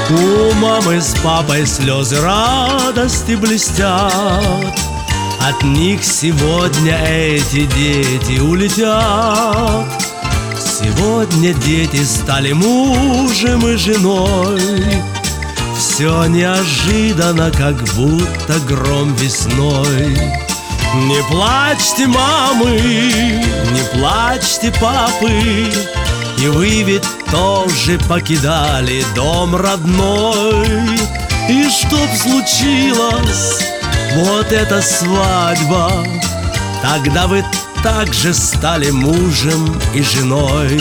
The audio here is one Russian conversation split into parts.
У мамы с папой слезы радости блестят. От них сегодня эти дети улетят. Сегодня дети стали мужем и женой. Все неожиданно, как будто гром весной. Не плачьте, мамы, не плачьте, папы, и вы ведь тоже покидали дом родной. И чтоб случилось вот эта свадьба, тогда вы также стали мужем и женой.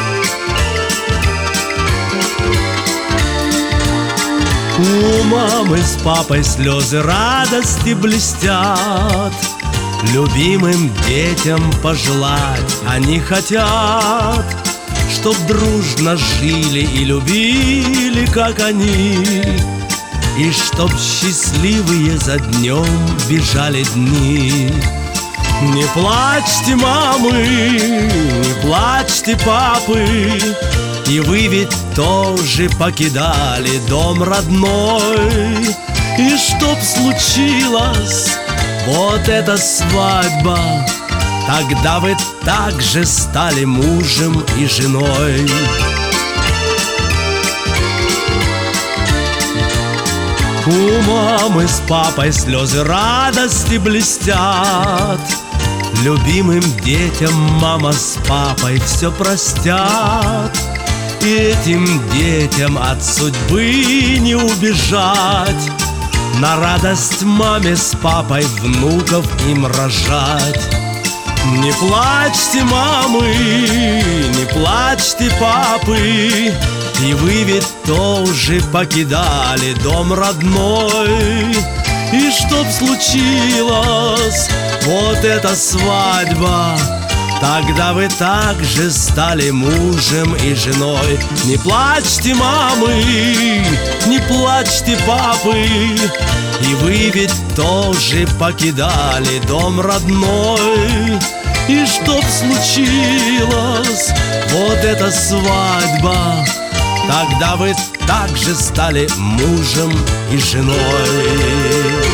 У мамы с папой слезы радости блестят. Любимым детям пожелать они хотят, чтоб дружно жили и любили, как они, и чтоб счастливые за днем бежали дни. Не плачьте, мамы, не плачьте, папы, и вы ведь тоже покидали дом родной. И чтоб случилось вот эта свадьба, тогда вы также стали мужем и женой. У мамы с папой слезы радости блестят. Любимым детям мама с папой все простят. И этим детям от судьбы не убежать. На радость маме с папой внуков им рожать. Не плачьте, мамы, не плачьте, папы, и вы ведь тоже покидали дом родной. И чтоб случилось вот эта свадьба, тогда вы также стали мужем и женой. Не плачьте, мамы, не плачьте, папы, и вы ведь тоже покидали дом родной. И чтоб случилось вот эта свадьба, тогда вы также стали мужем и женой.